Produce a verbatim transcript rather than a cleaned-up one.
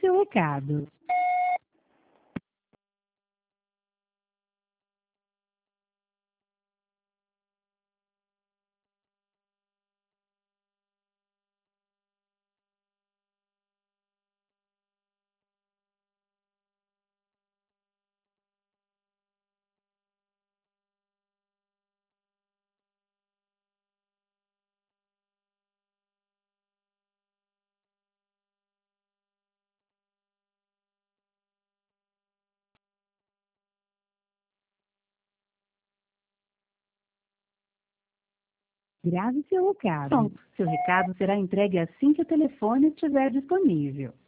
seu recado. Grave seu recado. Seu recado será entregue assim que o telefone estiver disponível.